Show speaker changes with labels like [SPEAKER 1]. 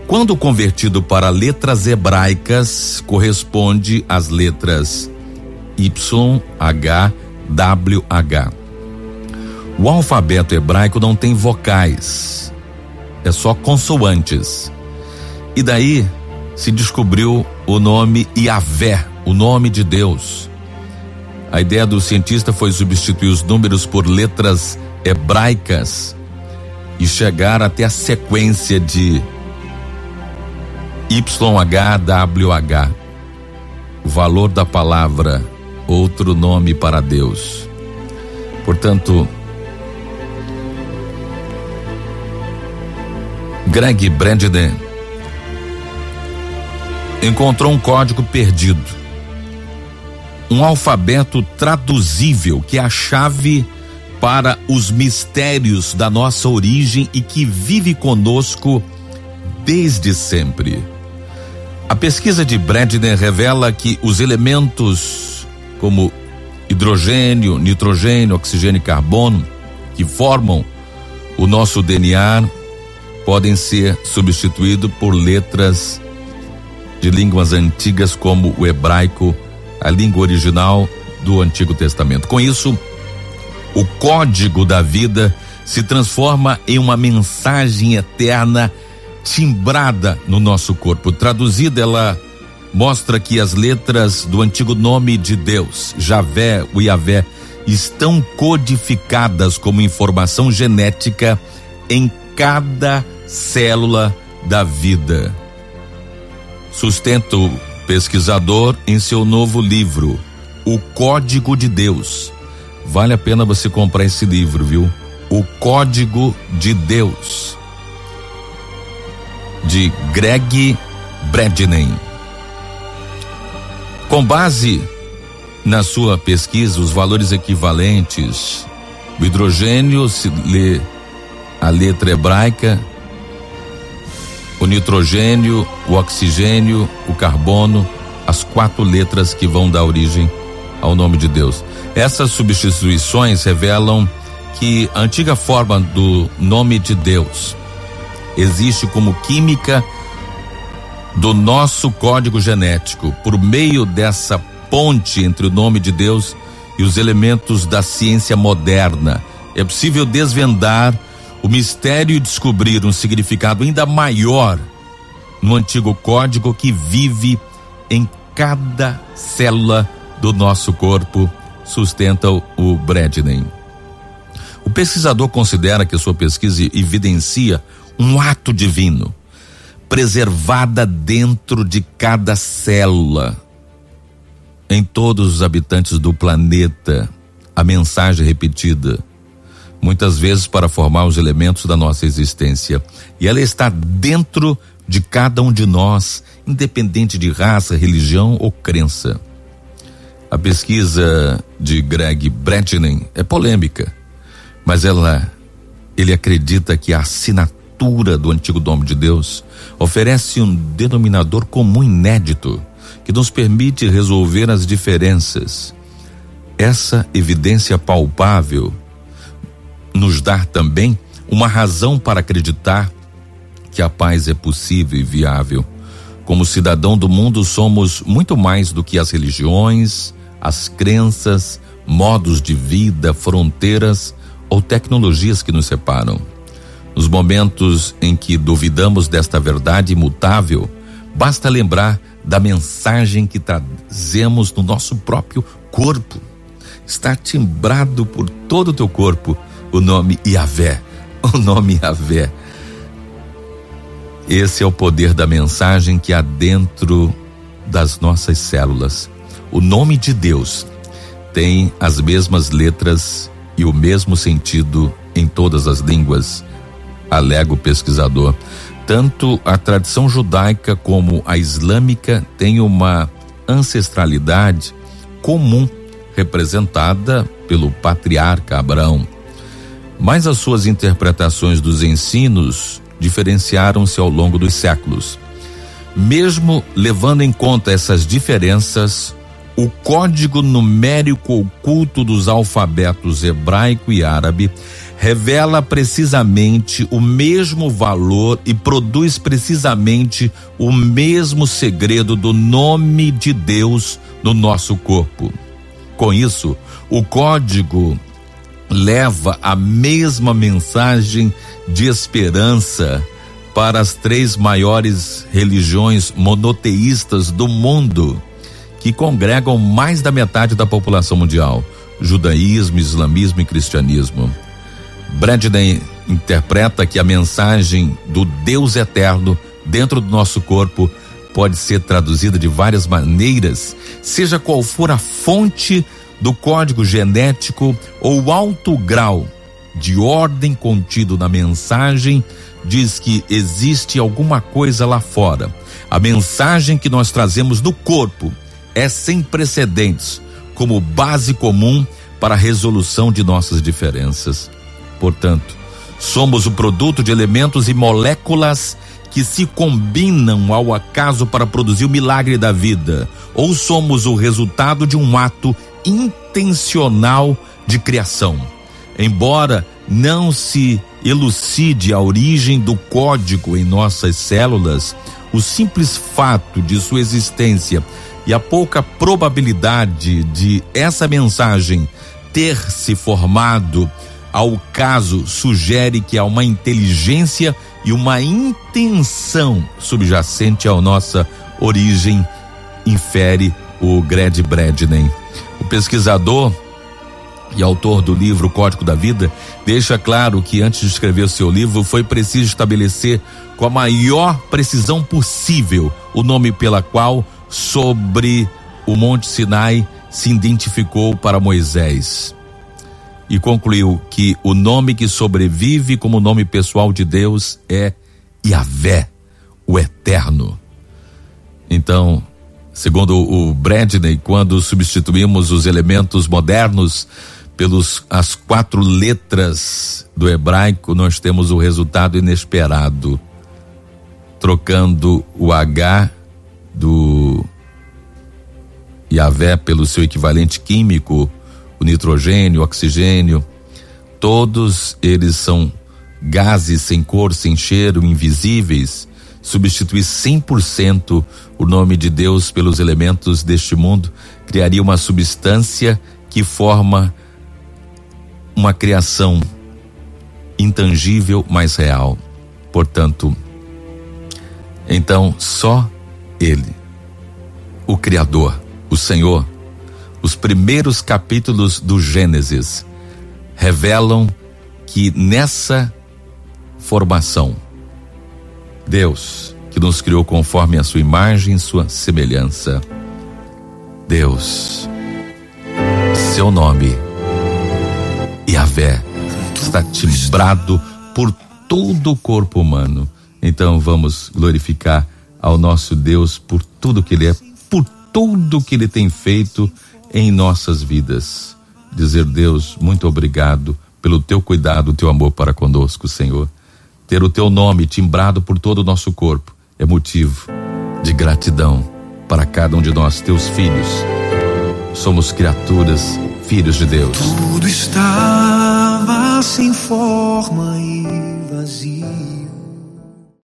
[SPEAKER 1] Quando convertido para letras hebraicas, corresponde às letras Y, H, W, H. O alfabeto hebraico não tem vocais, é só consoantes. E daí se descobriu o nome Yahvé, o nome de Deus. A ideia do cientista foi substituir os números por letras hebraicas e chegar até a sequência de YHWH. O valor da palavra, outro nome para Deus. Portanto, Greg Bredinen encontrou um código perdido, um alfabeto traduzível que é a chave para os mistérios da nossa origem e que vive conosco desde sempre. A pesquisa de Bredinen revela que os elementos como hidrogênio, nitrogênio, oxigênio e carbono que formam o nosso DNA podem ser substituídos por letras de línguas antigas como o hebraico, a língua original do Antigo Testamento. Com isso, o código da vida se transforma em uma mensagem eterna timbrada no nosso corpo. Traduzida, ela mostra que as letras do antigo nome de Deus, Javé, o Yahvé, estão codificadas como informação genética em cada célula da vida. Sustenta o pesquisador em seu novo livro, O Código de Deus. Vale a pena você comprar esse livro, viu? O Código de Deus, de Greg Bredinen. Com base na sua pesquisa, os valores equivalentes, o hidrogênio se lê a letra hebraica, o nitrogênio, o oxigênio, o carbono, as 4 letras que vão dar origem ao nome de Deus. Essas substituições revelam que a antiga forma do nome de Deus existe como química do nosso código genético. Por meio dessa ponte entre o nome de Deus e os elementos da ciência moderna, é possível desvendar o mistério e descobrir um significado ainda maior no antigo código que vive em cada célula do nosso corpo, sustenta o Bredinen. O pesquisador considera que sua pesquisa evidencia um ato divino, preservada dentro de cada célula. Em todos os habitantes do planeta, a mensagem repetida, muitas vezes para formar os elementos da nossa existência. E ela está dentro de cada um de nós, independente de raça, religião ou crença. A pesquisa de Greg Bredinen é polêmica, mas ele acredita que a assinatura do antigo nome de Deus oferece um denominador comum inédito que nos permite resolver as diferenças. Essa evidência palpável nos dá também uma razão para acreditar que a paz é possível e viável. Como cidadão do mundo, somos muito mais do que as religiões, as crenças, modos de vida, fronteiras ou tecnologias que nos separam. Nos momentos em que duvidamos desta verdade imutável, basta lembrar da mensagem que trazemos no nosso próprio corpo. Está timbrado por todo o teu corpo o nome Yahvé, o nome Yahvé. Esse é o poder da mensagem que há dentro das nossas células. O nome de Deus tem as mesmas letras e o mesmo sentido em todas as línguas, alega o pesquisador. Tanto a tradição judaica como a islâmica têm uma ancestralidade comum, representada pelo patriarca Abraão. Mas as suas interpretações dos ensinos diferenciaram-se ao longo dos séculos. Mesmo levando em conta essas diferenças, o código numérico oculto dos alfabetos hebraico e árabe revela precisamente o mesmo valor e produz precisamente o mesmo segredo do nome de Deus no nosso corpo. Com isso, o código leva a mesma mensagem de esperança para as 3 maiores religiões monoteístas do mundo, que congregam mais da metade da população mundial: judaísmo, islamismo e cristianismo. Bradley interpreta que a mensagem do Deus eterno dentro do nosso corpo pode ser traduzida de várias maneiras, seja qual for a fonte do código genético ou o alto grau de ordem contido na mensagem. Diz que existe alguma coisa lá fora. A mensagem que nós trazemos no corpo é sem precedentes, como base comum para a resolução de nossas diferenças. Portanto, somos o produto de elementos e moléculas que se combinam ao acaso para produzir o milagre da vida, ou somos o resultado de um ato intencional de criação. Embora não se elucide a origem do código em nossas células, o simples fato de sua existência e a pouca probabilidade de essa mensagem ter se formado ao caso sugere que há uma inteligência e uma intenção subjacente à nossa origem, infere o Gerd Bradley. O pesquisador e autor do livro Código da Vida deixa claro que antes de escrever o seu livro foi preciso estabelecer com a maior precisão possível o nome pela qual sobre o Monte Sinai se identificou para Moisés, e concluiu que o nome que sobrevive como nome pessoal de Deus é Yahvé, o Eterno. Então, segundo o Bradley, quando substituímos os elementos modernos as 4 letras do hebraico, nós temos o resultado inesperado. Trocando o H do Yahvé pelo seu equivalente químico, o nitrogênio, o oxigênio, todos eles são gases sem cor, sem cheiro, invisíveis. Substituir 100% o nome de Deus pelos elementos deste mundo criaria uma substância que forma uma criação intangível, mas real. Portanto, então só Ele, o Criador, o Senhor, os primeiros capítulos do Gênesis revelam que nessa formação, Deus, que nos criou conforme a sua imagem e sua semelhança, Deus, seu nome, Yahvé, está timbrado por todo o corpo humano. Então vamos glorificar ao nosso Deus por tudo que Ele é, por tudo que Ele tem feito em nossas vidas. Dizer: Deus, muito obrigado pelo teu cuidado, o teu amor para conosco, Senhor. Ter o teu nome timbrado por todo o nosso corpo é motivo de gratidão para cada um de nós, teus filhos. Somos criaturas, filhos de Deus.
[SPEAKER 2] Tudo estava sem forma e vazio.